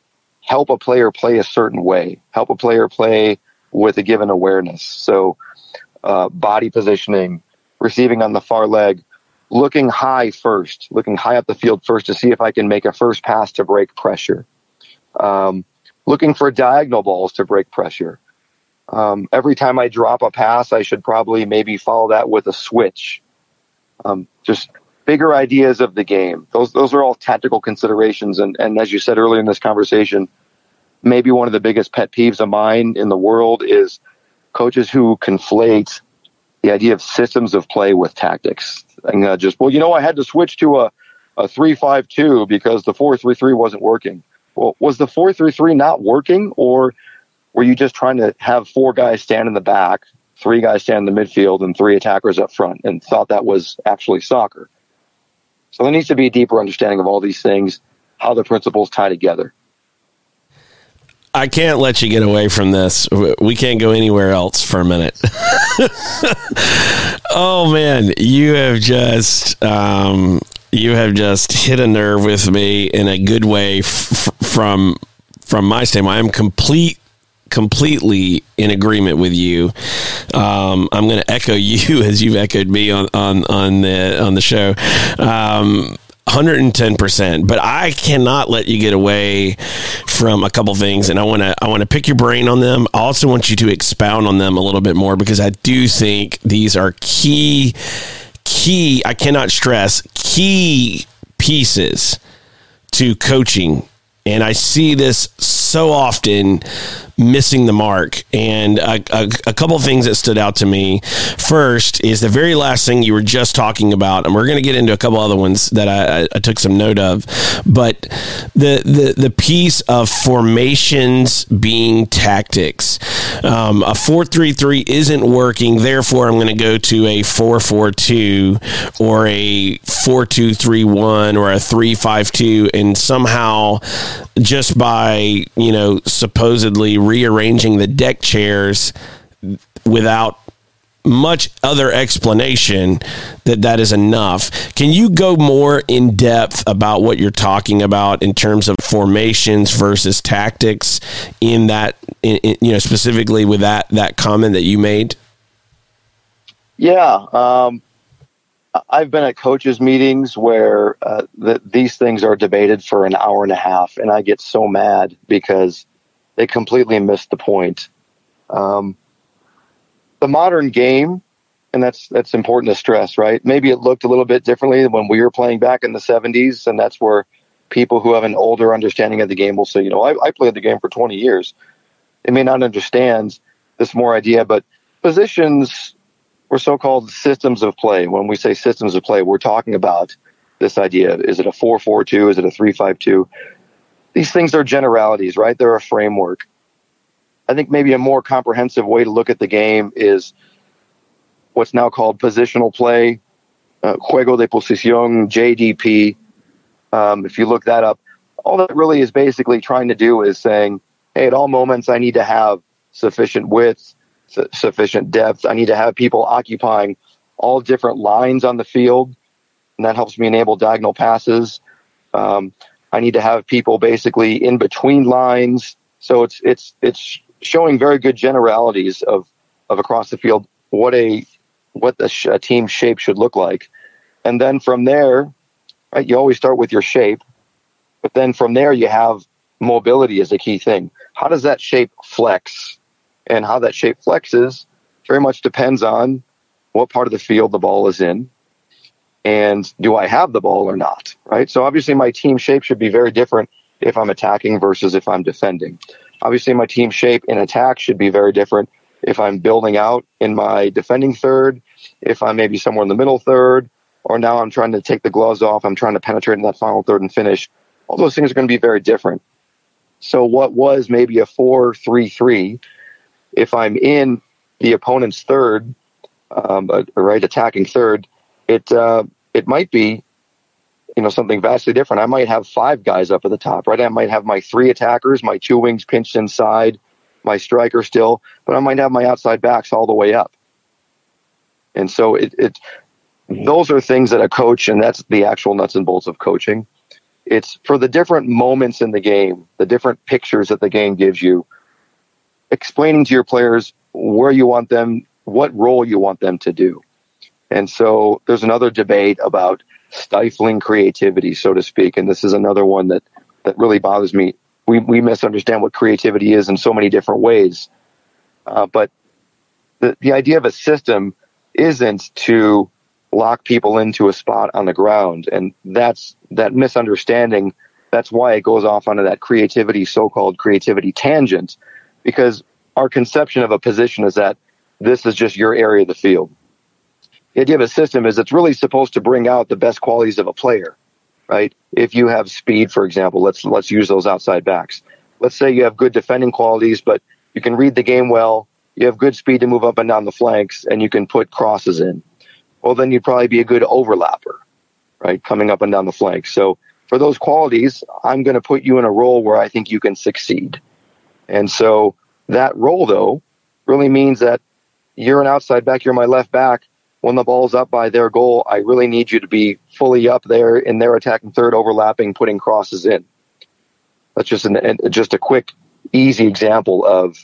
help a player play a certain way, help a player play with a given awareness. So body positioning, receiving on the far leg, looking high first, looking high up the field first to see if I can make a first pass to break pressure. Looking for diagonal balls to break pressure. Every time I drop a pass, I should probably maybe follow that with a switch. Just bigger ideas of the game. Those are all tactical considerations. And as you said earlier in this conversation, maybe one of the biggest pet peeves of mine in the world is coaches who conflate the idea of systems of play with tactics. And I had to switch to a 3-5-2 because the 4-3-3 wasn't working. Well, was the 4-3-3 not working, or were you just trying to have 4 guys stand in the back, 3 guys stand in the midfield, and 3 attackers up front, and thought that was actually soccer? So there needs to be a deeper understanding of all these things, how the principles tie together. I can't let you get away from this. We can't go anywhere else for a minute. Oh man, you have just hit a nerve with me in a good way from my standpoint. I am completely in agreement with you. I'm going to echo you as you've echoed me on the show. 110%, but I cannot let you get away from a couple things, and I want to pick your brain on them. I also want you to expound on them a little bit more, because I do think these are key, I cannot stress, key pieces to coaching. And I see this so often missing the mark. And a couple of things that stood out to me. First is the very last thing you were just talking about, and we're going to get into a couple other ones that I took some note of. But the piece of formations being tactics. A 4-3-3 isn't working, therefore I'm going to go to a 4-4-2 or a 4-2-3-1 or a 3-5-2, and somehow just by supposedly rearranging the deck chairs without much other explanation that is enough. Can you go more in depth about what you're talking about in terms of formations versus tactics in that, specifically with that comment that you made? Yeah. I've been at coaches' meetings where these things are debated for an hour and a half, and I get so mad because they completely missed the point. The modern game, and that's important to stress, right? Maybe it looked a little bit differently when we were playing back in the 70s, and that's where people who have an older understanding of the game will say, I played the game for 20 years. They may not understand this more idea, but positions were so-called systems of play. When we say systems of play, we're talking about this idea. Is it a 4-4-2? Is it a 3-5-2? These things are generalities, right? They're a framework. I think maybe a more comprehensive way to look at the game is what's now called positional play, juego de posición, JDP. If you look that up, all that really is basically trying to do is saying, hey, at all moments I need to have sufficient width, sufficient depth. I need to have people occupying all different lines on the field, and that helps me enable diagonal passes. I need to have people basically in between lines. So it's showing very good generalities of across the field what a team shape should look like. And then from there, right, you always start with your shape, but then from there you have mobility as a key thing. How does that shape flex? And how that shape flexes very much depends on what part of the field the ball is in, and do I have the ball or not, right? So obviously my team shape should be very different if I'm attacking versus if I'm defending. Obviously my team shape in attack should be very different if I'm building out in my defending third, if I'm maybe somewhere in the middle third, or now I'm trying to take the gloves off, I'm trying to penetrate in that final third and finish. All those things are going to be very different. So what was maybe a 4-3-3, if I'm in the opponent's third, right, attacking third, it might be, something vastly different. I might have 5 guys up at the top, right? I might have my 3 attackers, my 2 wings pinched inside, my striker still, but I might have my outside backs all the way up. And so those are things that a coach, and that's the actual nuts and bolts of coaching, It's for the different moments in the game, the different pictures that the game gives you, explaining to your players where you want them, what role you want them to do. And so there's another debate about stifling creativity, so to speak. And this is another one that really bothers me. We misunderstand what creativity is in so many different ways. But the idea of a system isn't to lock people into a spot on the ground. And that's that misunderstanding. That's why it goes off onto that creativity, so-called creativity tangent, because our conception of a position is that this is just your area of the field. The idea of a system is it's really supposed to bring out the best qualities of a player, right? If you have speed, for example, let's use those outside backs. Let's say you have good defending qualities, but you can read the game well, you have good speed to move up and down the flanks, and you can put crosses in. Well, then you'd probably be a good overlapper, right, coming up and down the flanks. So for those qualities, I'm going to put you in a role where I think you can succeed. And so that role, though, really means that you're an outside back, you're my left back. When the ball's up by their goal, I really need you to be fully up there in their attacking third, overlapping, putting crosses in. That's just a quick, easy example of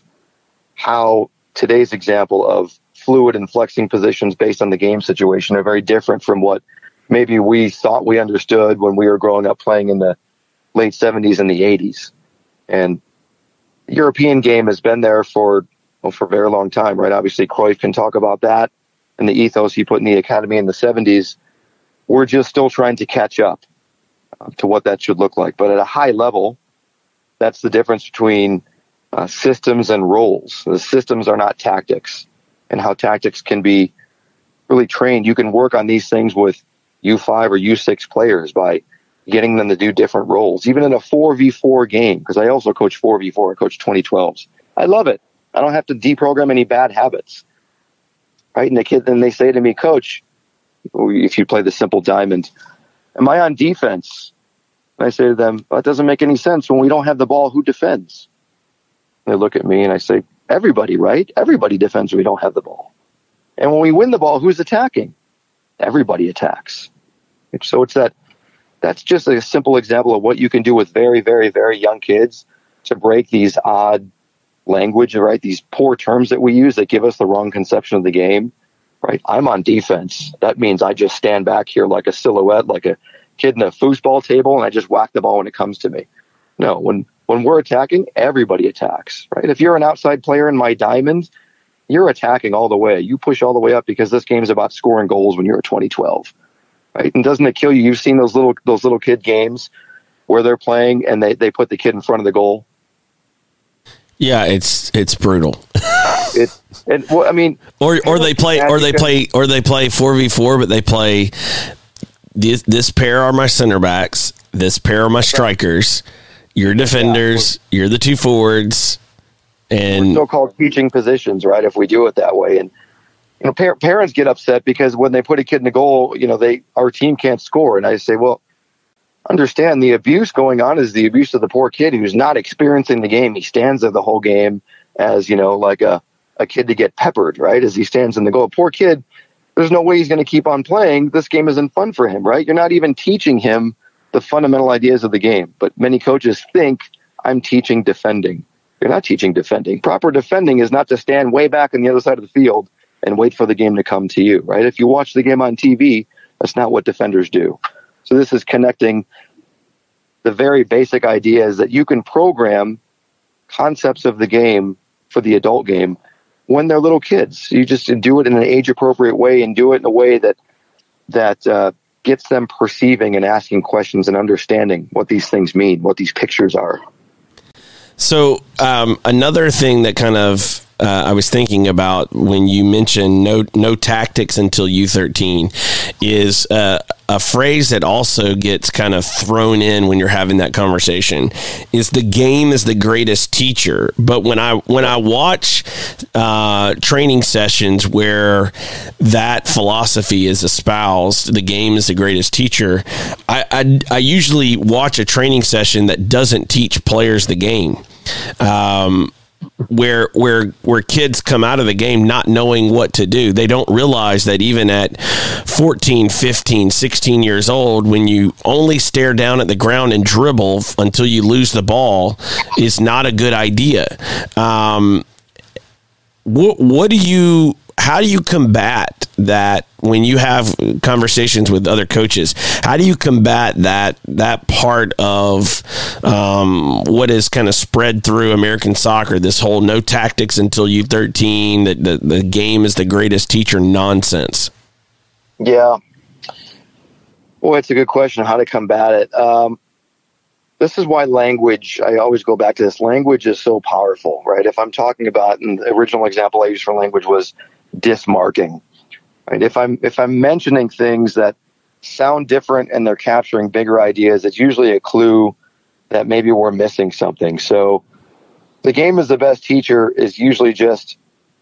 how today's example of fluid and flexing positions based on the game situation are very different from what maybe we thought we understood when we were growing up playing in the late 70s and the 80s. And the European game has been there for a very long time, right? Obviously, Cruyff can talk about that and the ethos he put in the academy in the 70s. We're just still trying to catch up to what that should look like. But at a high level, that's the difference between systems and roles. The systems are not tactics, and how tactics can be really trained. You can work on these things with U5 or U6 players by getting them to do different roles, even in a 4v4 game, because I also coach 4v4. I coach 2012s. I love it. I don't have to deprogram any bad habits, right? And then they say to me, Coach, if you play the simple diamond, am I on defense? And I say to them, that doesn't make any sense. When we don't have the ball, who defends? And they look at me and I say, everybody, right? Everybody defends when we don't have the ball. And when we win the ball, who's attacking? Everybody attacks. So that's just a simple example of what you can do with very, very, very young kids to break these odd language, right? These poor terms that we use that give us the wrong conception of the game, right? I'm on defense. That means I just stand back here like a silhouette, like a kid in a foosball table, and I just whack the ball when it comes to me. No, when we're attacking, everybody attacks, right? If you're an outside player in my diamond, you're attacking all the way. You push all the way up because this game is about scoring goals when you're a 2012, right? And doesn't it kill you? You've seen those little kid games where they're playing and they put the kid in front of the goal. Yeah, it's brutal. Well, I mean, or they play 4v4, but they play this pair are my center backs, this pair are my strikers, you're defenders, you're the two forwards, and we're so-called teaching positions, right? If we do it that way, and parents get upset because when they put a kid in the goal, our team can't score, and I say, well, understand the abuse going on is the abuse of the poor kid who's not experiencing the game. He stands there the whole game as, like a kid to get peppered, right? As he stands in the goal. Poor kid, there's no way he's going to keep on playing. This game isn't fun for him, right? You're not even teaching him the fundamental ideas of the game. But many coaches think I'm teaching defending. You're not teaching defending. Proper defending is not to stand way back on the other side of the field and wait for the game to come to you, right? If you watch the game on TV, that's not what defenders do. So this is connecting the very basic ideas that you can program concepts of the game for the adult game when they're little kids. You just do it in an age-appropriate way and do it in a way that gets them perceiving and asking questions and understanding what these things mean, what these pictures are. So another thing that kind of I was thinking about when you mentioned no tactics until U13 is a phrase that also gets kind of thrown in when you're having that conversation is the game is the greatest teacher. But when I watch training sessions where that philosophy is espoused, the game is the greatest teacher, I usually watch a training session that doesn't teach players the game. where kids come out of the game not knowing what to do. They don't realize that even at 14, 15, 16 years old, when you only stare down at the ground and dribble until you lose the ball is not a good idea. How do you combat that when you have conversations with other coaches? How do you combat that part of what is kind of spread through American soccer, this whole no tactics until you're 13, that the game is the greatest teacher nonsense? Yeah. Well, it's a good question, how to combat it. This is why language, I always go back to this, language is so powerful, right? If I'm talking about, and the original example I used for language was dismarking, right? If I'm mentioning things that sound different and they're capturing bigger ideas, it's usually a clue that maybe we're missing something. So the game is the best teacher is usually just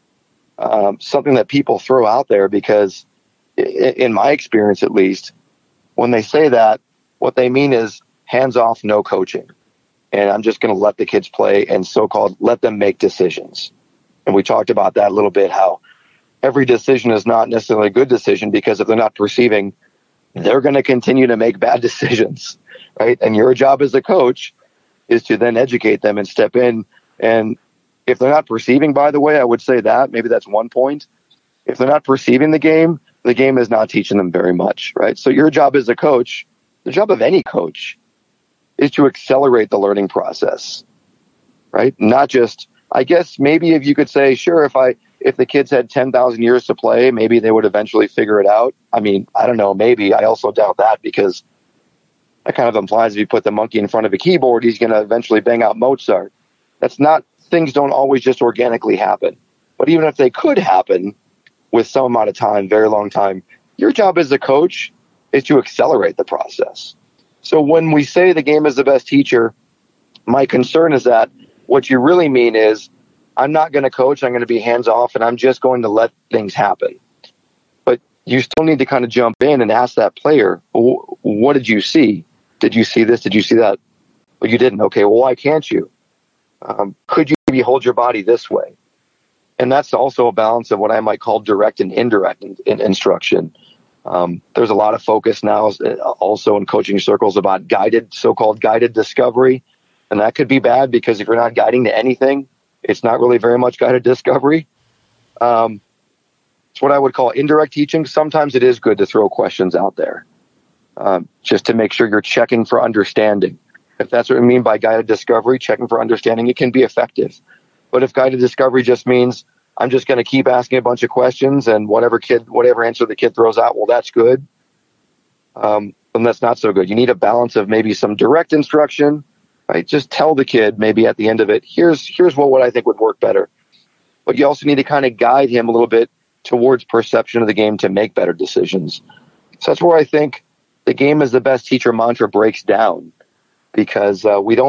something that people throw out there because, in my experience at least, when they say that, what they mean is hands off, no coaching. And I'm just going to let the kids play and so-called let them make decisions. And we talked about that a little bit, how every decision is not necessarily a good decision because if they're not perceiving, they're going to continue to make bad decisions, right? And your job as a coach is to then educate them and step in. And if they're not perceiving, by the way, I would say that maybe that's one point. If they're not perceiving the game is not teaching them very much, right? So your job as a coach, the job of any coach, is to accelerate the learning process, right? Not just, I guess maybe if you could say, sure, if the kids had 10,000 years to play, maybe they would eventually figure it out. I mean, I don't know, maybe. I also doubt that because that kind of implies if you put the monkey in front of a keyboard, he's going to eventually bang out Mozart. That's not, things don't always just organically happen. But even if they could happen with some amount of time, very long time, your job as a coach is to accelerate the process. So when we say the game is the best teacher, my concern is that what you really mean is I'm not going to coach, I'm going to be hands off, and I'm just going to let things happen. But you still need to kind of jump in and ask that player, what did you see? Did you see this? Did you see that? Well, you didn't. Okay, well, why can't you? Could you maybe hold your body this way? And that's also a balance of what I might call direct and indirect instruction. There's a lot of focus now also in coaching circles about so-called guided discovery. And that could be bad because if you're not guiding to anything, it's not really very much guided discovery. It's what I would call indirect teaching. Sometimes it is good to throw questions out there just to make sure you're checking for understanding. If that's what we mean by guided discovery, checking for understanding, it can be effective. But if guided discovery just means I'm just going to keep asking a bunch of questions and whatever answer the kid throws out, well, that's good. Then that's not so good. You need a balance of maybe some direct instruction, right? Just tell the kid maybe at the end of it, here's what I think would work better. But you also need to kind of guide him a little bit towards perception of the game to make better decisions. So that's where I think the game is the best teacher mantra breaks down because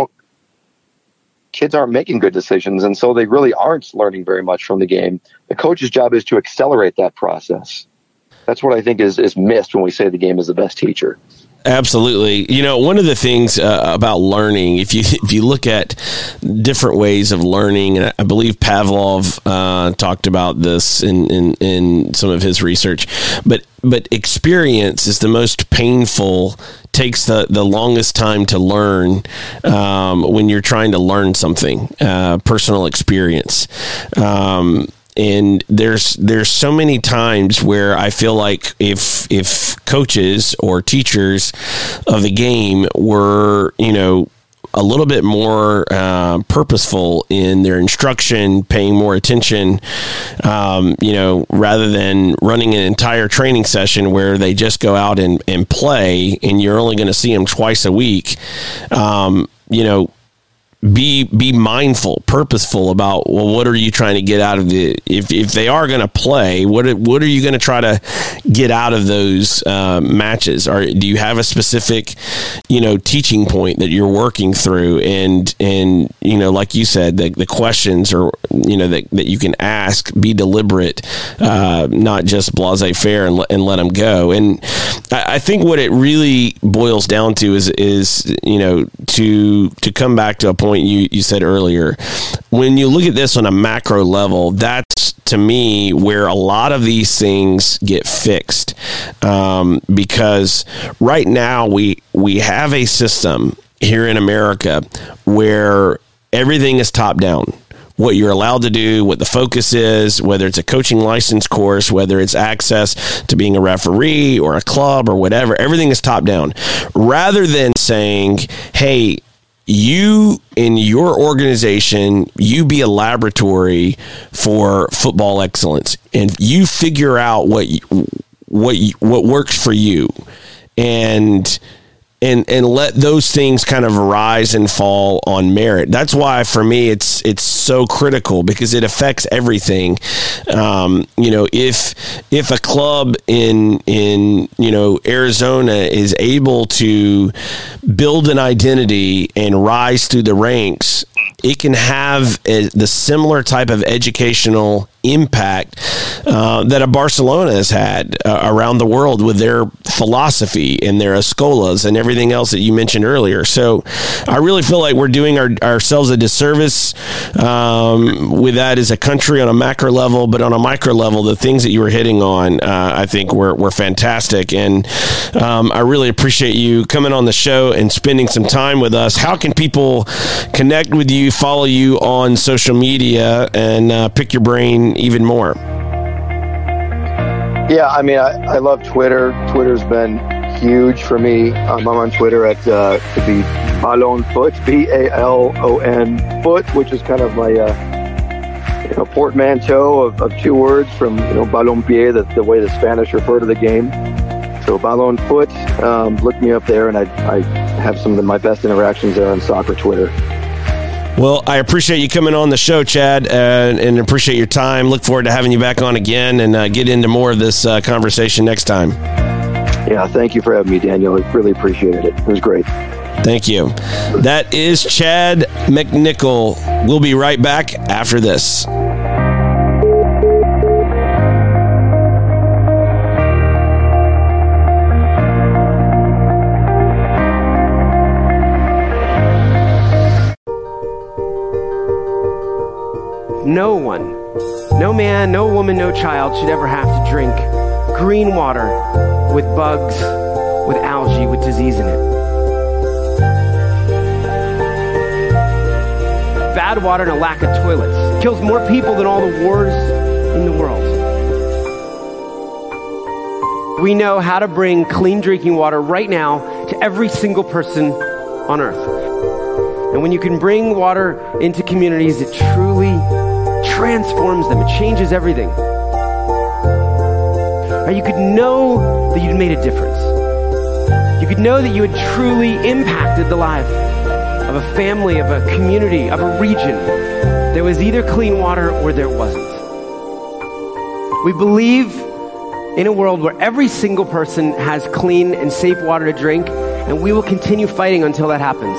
kids aren't making good decisions, and so they really aren't learning very much from the game. The coach's job is to accelerate that process. That's what I think is missed when we say the game is the best teacher. Absolutely. You know, one of the things about learning, if you look at different ways of learning, and I believe Pavlov talked about this in some of his research, but experience is the most painful, takes the longest time to learn when you're trying to learn something, personal experience. And there's so many times where I feel like if coaches or teachers of the game were, a little bit more purposeful in their instruction, paying more attention, rather than running an entire training session where they just go out and play and you're only going to see them twice a week, be mindful, purposeful about, well, what are you trying to get out of if they are going to play, what are you going to try to get out of those matches? Or do you have a specific, teaching point that you're working through? And like you said, the questions or, that you can ask, be deliberate, not just blasé-faire and let them go. And I think what it really boils down to is to come back to a point point you said earlier. When you look at this on a macro level, that's, to me, where a lot of these things get fixed. Because right now we have a system here in America where everything is top down. What you're allowed to do, what the focus is, whether it's a coaching license course, whether it's access to being a referee or a club or whatever, everything is top down. Rather than saying, hey, you in your organization, you be a laboratory for football excellence, and you figure out what works for you, and let those things kind of rise and fall on merit. That's why, for me, it's so critical, because it affects everything. If a club in Arizona is able to build an identity and rise through the ranks, it can have the similar type of educational impact that a Barcelona has had around the world with their philosophy and their escolas and everything else that you mentioned earlier. So I really feel like we're doing ourselves a disservice with that as a country on a macro level, but on a micro level, the things that you were hitting on, I think were fantastic. And I really appreciate you coming on the show and spending some time with us. How can people connect with you, follow you on social media, and pick your brain even more? Yeah, I mean, I love Twitter. Twitter's been huge for me. I'm on Twitter at to be Balon Foot, BALON Foot, which is kind of my portmanteau of two words from balompié, the way the Spanish refer to the game. So Balon Foot, look me up there, and I have some of my best interactions there on soccer Twitter. Well, I appreciate you coming on the show, Chad, and appreciate your time. Look forward to having you back on again and get into more of this conversation next time. Yeah, thank you for having me, Daniel. I really appreciated it. It was great. Thank you. That is Chad McNichol. We'll be right back after this. No one, no man, no woman, no child should ever have to drink green water with bugs, with algae, with disease in it. Bad water and a lack of toilets kills more people than all the wars in the world. We know how to bring clean drinking water right now to every single person on earth. And when you can bring water into communities, it truly transforms them. It changes everything. Or you could know that you'd made a difference. You could know that you had truly impacted the life of a family, of a community, of a region. There was either clean water or there wasn't. We believe in a world where every single person has clean and safe water to drink, and we will continue fighting until that happens.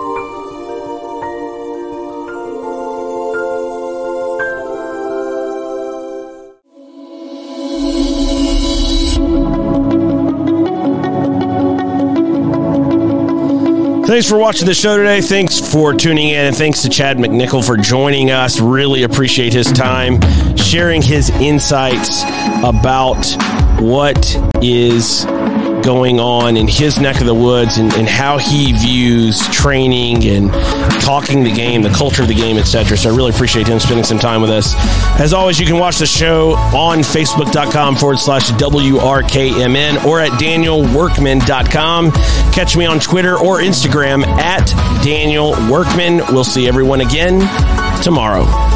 Thanks for watching the show today. Thanks for tuning in, and thanks to Chad McNichol for joining us. Really appreciate his time, sharing his insights about what is going on in his neck of the woods and how he views training and talking the game, the culture of the game, etc. So I really appreciate him spending some time with us. As always, you can watch the show on Facebook.com/WRKMN or at DanielWorkman.com. Catch me on Twitter or Instagram at Daniel Workman. We'll see everyone again tomorrow.